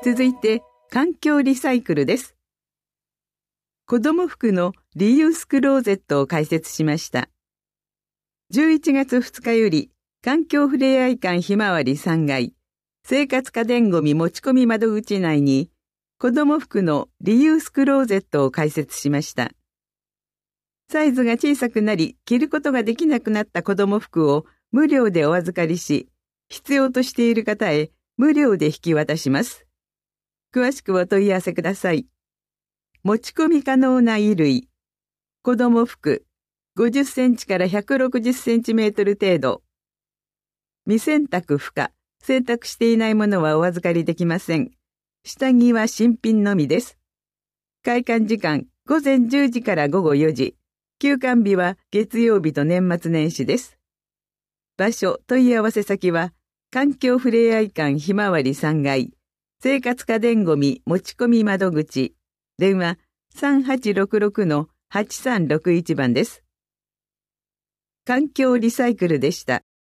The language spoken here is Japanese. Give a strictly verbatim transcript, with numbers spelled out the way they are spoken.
続いて、環境リサイクルです。子供服のリユースクローゼットを開設しました。じゅういちがつふつかより、環境ふれあい館ひまわりさんがい、生活家電ごみ持ち込み窓口内に、子供服のリユースクローゼットを開設しました。サイズが小さくなり、着ることができなくなった子供服を無料でお預かりし、必要としている方へ無料で引き渡します。詳しくお問い合わせください。持ち込み可能な衣類、子供服、ごじゅっセンチからひゃくろくじゅっセンチメートル程度。未洗濯不可、洗濯していないものはお預かりできません。下着は新品のみです。開館時間、ごぜんじゅうじからごごよじ。休館日は月曜日と年末年始です。場所、問い合わせ先は、環境ふれあい館ひまわりさんがい、生活家電ごみ持ち込み窓口、電話 さんはちろくろくのはちさんろくいち 番です。環境リサイクルでした。